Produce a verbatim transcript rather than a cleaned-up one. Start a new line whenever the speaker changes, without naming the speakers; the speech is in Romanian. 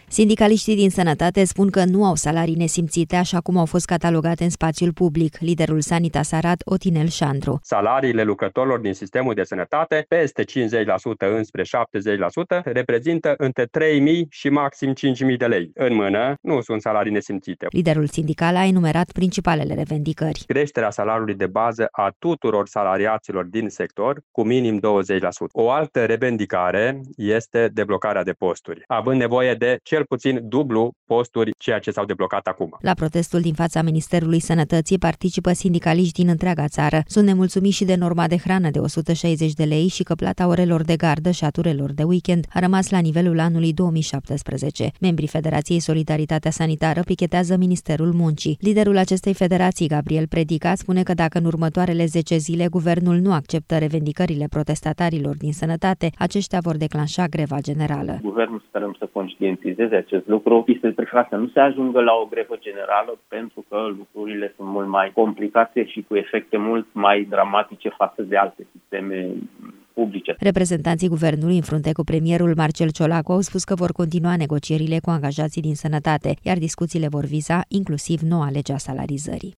Sindicaliștii din sănătate spun că nu au salarii nesimțite, așa cum au fost catalogate în spațiul public. Liderul Sanitas Arad, Otinel Șandru.
Salariile lucrătorilor din sistemul de sănătate, peste cincizeci la sută înspre șaptezeci la sută, reprezintă între trei mii și maxim cinci mii de lei. În mână, nu sunt salarii nesimțite.
Liderul sindical a enumerat principalele revendicări.
Creșterea salariului de bază a tuturor salariaților din sector cu minim douăzeci la sută. O altă revendicare este deblocarea de posturi, având nevoie de cel puțin dublu posturi ceea ce s-au deblocat acum.
La protestul din fața Ministerului Sănătății participă sindicaliști din întreaga țară. Sunt nemulțumiți și de norma de hrană de o sută șaizeci de lei și că plata orelor de gardă și a turelor de weekend a rămas la nivelul anului două mii șaptesprezece. Membrii Federației Solidaritatea Sanitară pichetează Ministerul Muncii. Liderul acestei federații, Gabriel Predica, spune că dacă în următoarele zece zile guvernul nu acceptă revendicările protestatarilor din sănătate, aceștia vor declanșa greva generală.
Guvernul sperăm să conștientizeze acest lucru. Este preferat să nu se ajungă la o grevă generală pentru că lucrurile sunt mult mai complicate și cu efecte mult mai dramatice față de alte sisteme publice.
Reprezentanții guvernului în frunte cu premierul Marcel Ciolacu au spus că vor continua negocierile cu angajații din sănătate, iar discuțiile vor viza inclusiv noua lege a salarizării.